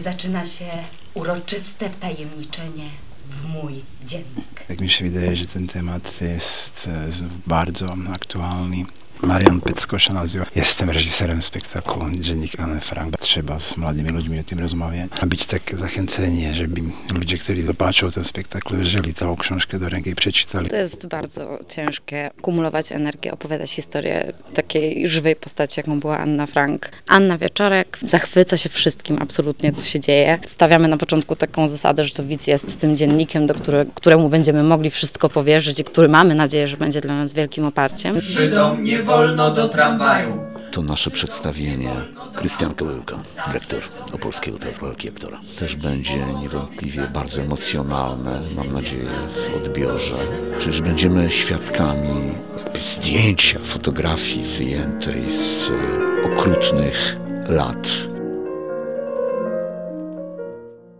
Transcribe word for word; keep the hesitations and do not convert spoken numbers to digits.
zaczyna się uroczyste wtajemniczenie w mój dziennik. Tak mi się wydaje, że ten temat jest bardzo aktualny. Marian Pecko się nazywa. Jestem reżyserem spektaklu Dziennik Anny Frank. Trzeba z młodymi ludźmi o tym rozmawiać. Ma być takie zachęcenie, żeby ludzie, którzy zobaczą ten spektakl, wzięli tą książkę do ręki i przeczytali. To jest bardzo ciężkie kumulować energię, opowiadać historię takiej żywej postaci, jaką była Anna Frank. Anna Wieczorek zachwyca się wszystkim absolutnie, co się dzieje. Stawiamy na początku taką zasadę, że to widz jest tym dziennikiem, do które, któremu będziemy mogli wszystko powierzyć i który mamy nadzieję, że będzie dla nas wielkim oparciem. Żydom nie wolno do tramwaju. To nasze przedstawienie. Krystian Kołyłka, dyrektor Opolskiego Teatru Lalki Aktora. Też będzie niewątpliwie bardzo emocjonalne, mam nadzieję, w odbiorze. Przecież będziemy świadkami jakby zdjęcia, fotografii wyjętej z okrutnych lat